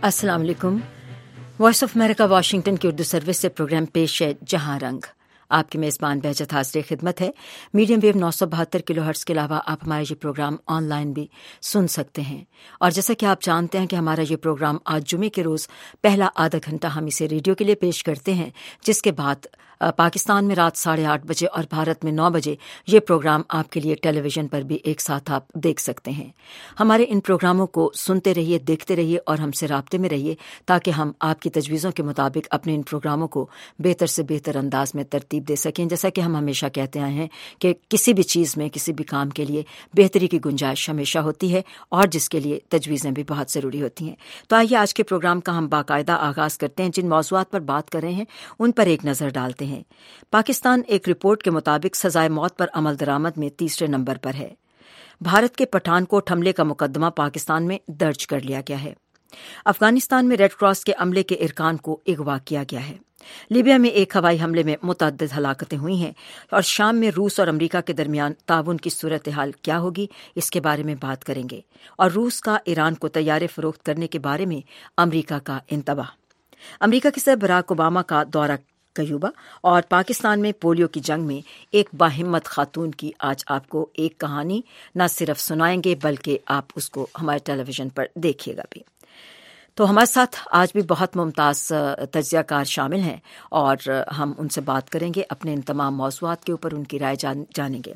अस्सलाम वालेकुम। Voice of America Washington की उर्दू सर्विस से प्रोग्राम पेश है जहां रंग। आपकी मेज़बान बहजत हाज़िर खिदमत है। मीडियम वेव 972 किलोहर्ट्ज़ के अलावा आप हमारा ये प्रोग्राम ऑनलाइन भी सुन सकते हैं। और जैसा कि आप जानते हैं कि हमारा ये प्रोग्राम आज जुमे के रोज़ पहला आधा घंटा हम इसे रेडियो के लिए पेश करते हैं, जिसके बाद पाकिस्तान में रात 8:30 बजे और भारत में 9 बजे ये प्रोग्राम आपके लिए टेलीविज़न पर भी एक साथ आप देख सकते हैं। हमारे इन प्रोग्रामों को सुनते रहिए, देखते रहिए और हमसे राब्ते में रहिए, ताकि हम आपकी तजवीज़ों के मुताबिक अपने इन प्रोग्रामों को बेहतर से बेहतर अंदाज में तरतीब दे सकें। जैसा कि हम हमेशा कहते आए हैं कि किसी भी चीज़ में, किसी भी काम के लिए बेहतरी की गुंजाइश हमेशा होती है और जिसके लिए तजवीज़ें भी बहुत ज़रूरी होती हैं। तो आइए आज के प्रोग्राम का हम बाकायदा आगाज़ करते हैं। जिन मौज़ूआत पर बात कर रहे हैं उन पर एक नज़र डालते हैं। पाकिस्तान एक रिपोर्ट के मुताबिक सजाए मौत पर अमल दरामद में तीसरे नंबर पर है। भारत के पठानकोट हमले का मुकदमा पाकिस्तान में दर्ज कर लिया गया है। अफगानिस्तान में रेड क्रॉस के अमले के इरकान को अगवा किया गया है। लीबिया में एक हवाई हमले में मुतअद्दिद हलाकतें हुई हैं और शाम में रूस और अमरीका के दरमियान ताउन की सूरत हाल क्या होगी, इसके बारे में बात करेंगे। और रूस का ईरान को तैयारे फरोख्त करने के बारे में अमरीका का इंतबाह। अमरीका के सदर बराक ओबामा का दौरा क्यूबा और पाकिस्तान में पोलियो की जंग में एक बाहिम्मत खातून की आज आपको एक कहानी न सिर्फ सुनाएंगे बल्कि आप उसको हमारे टेलीविज़न पर देखिएगा भी। तो हमारे साथ आज भी बहुत मुमताज़ तज्ज़ियाकार शामिल हैं और हम उनसे बात करेंगे, अपने इन तमाम मौज़ूआत के ऊपर उनकी राय जानेंगे।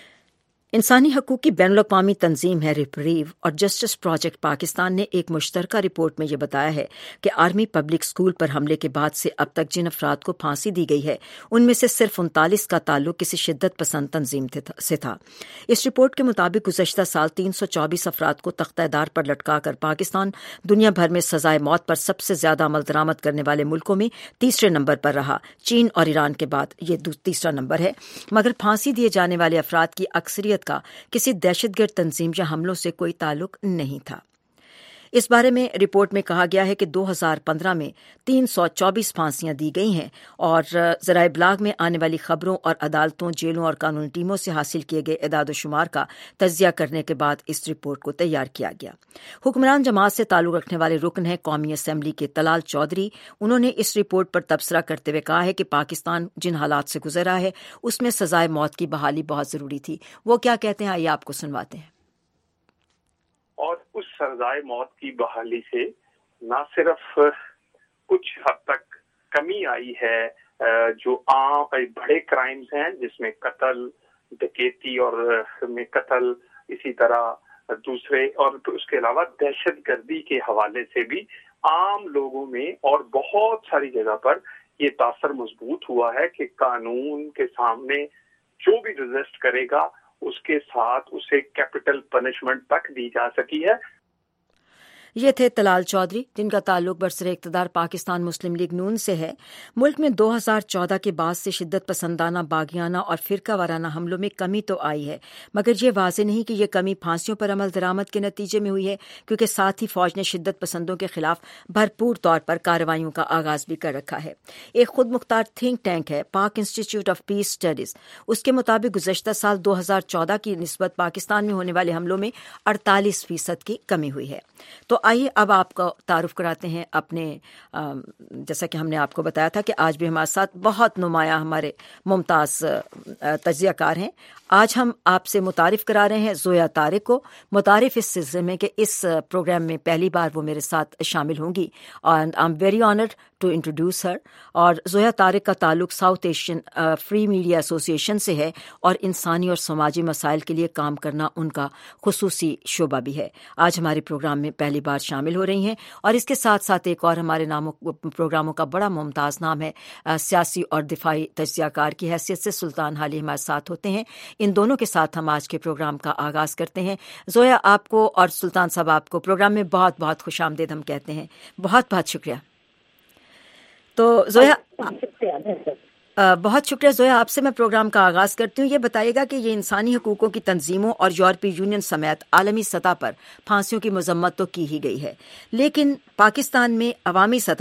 इंसानी हकूक़ की बैनुल-अक़वामी तंजीम है रिप्रीव और जस्टिस प्रोजेक्ट पाकिस्तान ने एक मुश्तरका रिपोर्ट में यह बताया है कि आर्मी पब्लिक स्कूल पर हमले के बाद से अब तक जिन अफराद को फांसी दी गई है उनमें से सिर्फ 39 का ताल्लुक किसी शिद्दत पसंद तंजीम से था। इस रिपोर्ट के मुताबिक गुज़श्ता साल 324 अफराद को तख्ता-ए-दार पर लटकाकर पाकिस्तान दुनिया भर में सजाए मौत पर सबसे ज्यादा अमल दरामद करने वाले मुल्कों में तीसरे नंबर पर रहा। चीन और ईरान के बाद ये तीसरा नंबर है। मगर फांसी दिए जाने वाले अफराद की अक्सरियत का किसी दहशतगर्द तंजीम या हमलों से कोई ताल्लुक नहीं था। इस बारे में रिपोर्ट में कहा गया है कि 2015 में 324 फांसियां दी गई हैं और ज़राए इब्लाग में आने वाली खबरों और अदालतों, जेलों और कानूनी टीमों से हासिल किए गए इदाद-ओ-शुमार का तज्जिया करने के बाद इस रिपोर्ट को तैयार किया गया। हुक्मरान जमात से ताल्लुक रखने वाले रुकन हैं कौमी असम्बली के तलाल चौधरी। उन्होंने इस रिपोर्ट पर तबसरा करते हुए कहा है कि पाकिस्तान जिन हालात से गुजरा है उसमें सजाए मौत की बहाली बहुत ज़रूरी थी। वो क्या कहते हैं, आइए आपको सुनवाते हैं। और उस सजाए मौत की बहाली से न सिर्फ कुछ हद तक कमी आई है, जो आम बड़े क्राइम्स हैं जिसमें कत्ल, डकैती और में कत्ल, इसी तरह दूसरे, और उसके अलावा दहशतगर्दी के हवाले से भी आम लोगों में और बहुत सारी जगह पर ये तासर मजबूत हुआ है कि कानून के सामने जो भी रेजिस्ट करेगा उसके साथ उसे कैपिटल पनिशमेंट तक दी जा सकी है। ये थे तलाल चौधरी, जिनका ताल्लुक बरसरे इक़्तिदार पाकिस्तान मुस्लिम लीग नून से है। मुल्क में 2014 के बाद से शिद्दत पसंदाना, बागियाना और फिरका वाराना हमलों में कमी तो आई है, मगर ये वाज़ेह नहीं कि ये कमी फांसियों पर अमल दरामद के नतीजे में हुई है, क्योंकि साथ ही फौज ने शिद्दत पसंदों के खिलाफ भरपूर तौर पर कार्रवाइयों का आगाज भी कर रखा है। एक खुद मुख्तार थिंक टैंक है, पाक इंस्टीट्यूट ऑफ पीस स्टडीज, उसके मुताबिक गुज़श्ता साल 2014 की निस्बत पाकिस्तान में होने वाले हमलों में 48% की कमी हुई है। तो आइए अब आपको तारुफ कराते हैं अपने, जैसा कि हमने आपको बताया था कि आज भी हमारे साथ बहुत नुमाया हमारे मुमताज़ तज्ज़ियाकार हैं। आज हम आपसे मुतारिफ करा रहे हैं ज़ोया तारिक को। मुतारिफ इस सिलसिले में कि इस प्रोग्राम में पहली बार वो मेरे साथ शामिल होंगी और I am very honoured to introduce her. और ज़ोया तारिक का ताल्लुक South Asian free media association से है और इंसानी और समाजी मसाइल के लिए काम करना उनका खुसूसी शोबा भी है। आज हमारे प्रोग्राम में पहली बार शामिल हो रही हैं और इसके साथ साथ एक और हमारे प्रोग्रामों का बड़ा मुमताज़ नाम है सियासी और दिफाई तज्ज़ियाकार की हैसियत से सुल्तान हाली हमारे साथ होते हैं। इन दोनों के साथ हम आज के प्रोग्राम का आगाज़ करते हैं। ज़ोया आपको और सुल्तान साहब आपको प्रोग्राम में बहुत बहुत खुशामदीद हम कहते हैं। बहुत बहुत शुक्रिया। तो ज़ोया, बहुत शुक्रिया ज़ोया, आपसे मैं प्रोग्राम का आगाज़ करती हूँ। ये बताइएगा कि ये इंसानी हकूक़ों की तंजीमों और यूरोपीय यूनियन समेत आलमी सतह पर फांसियों की मजम्मत तो की ही गई है, लेकिन पाकिस्तान में अवामी सतह